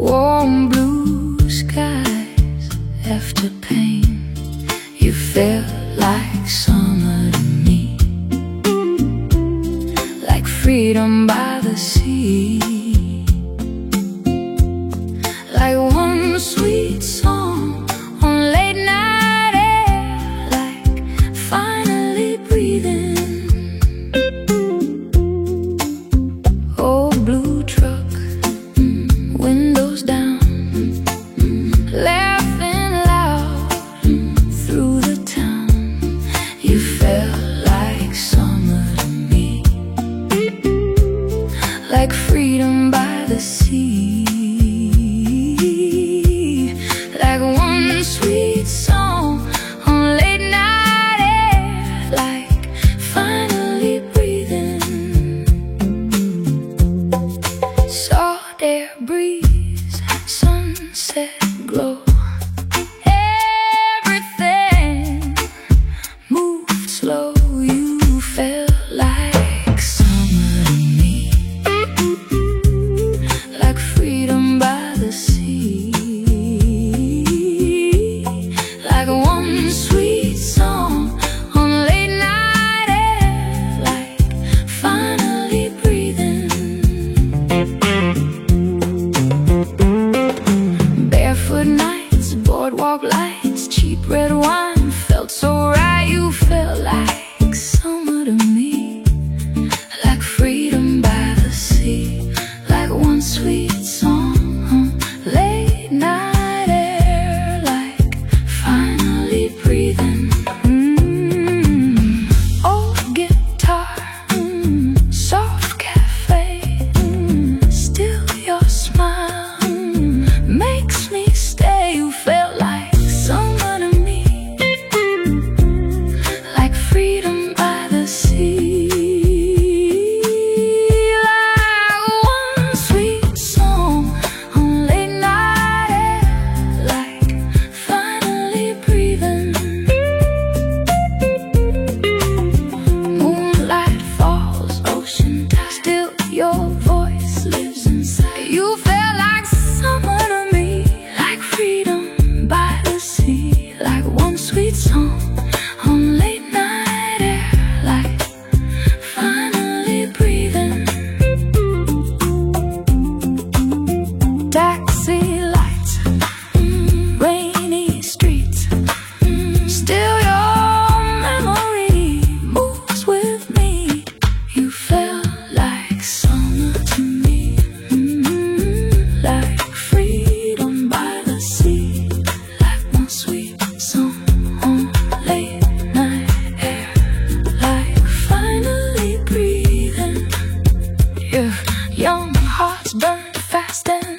Warm blue skies after pain. You felt like summer to me, like freedom by the sea, like one sweet song on late night air, like finally breathing. Oh, blue truck, windows down, laughing loud through the town. You felt like summer to me, like freedom by the sea, like one sweet song on late night air, like finally breathing. Salt air breeze, sunset glow, everything moved slow. You felt like summer to me, like freedom by the sea, like one sweet song on late night air, like finally breathing. Barefoot nights, boardwalk lights, cheap red wine felt so right. You felt like summer to me, like freedom by the sea, like one sweet song on late night air, like finally breathing. Old guitar, soft cafe, still your smile makes me stay. You felt like summer to me, like freedom by the sea, like one sweet song on late night air, like finally breathing. Moonlight falls, ocean tide, still your voice lives inside. You felt like summer to me, like freedom by the sea, like one sweet song on late night air, like finally breathing. Taxi lights, rainy streets, still your memory moves with me. You felt like summer to me, like freedom by the sea, like one sweet song on late night air, like finally breathing. Yeah, young hearts burn fast and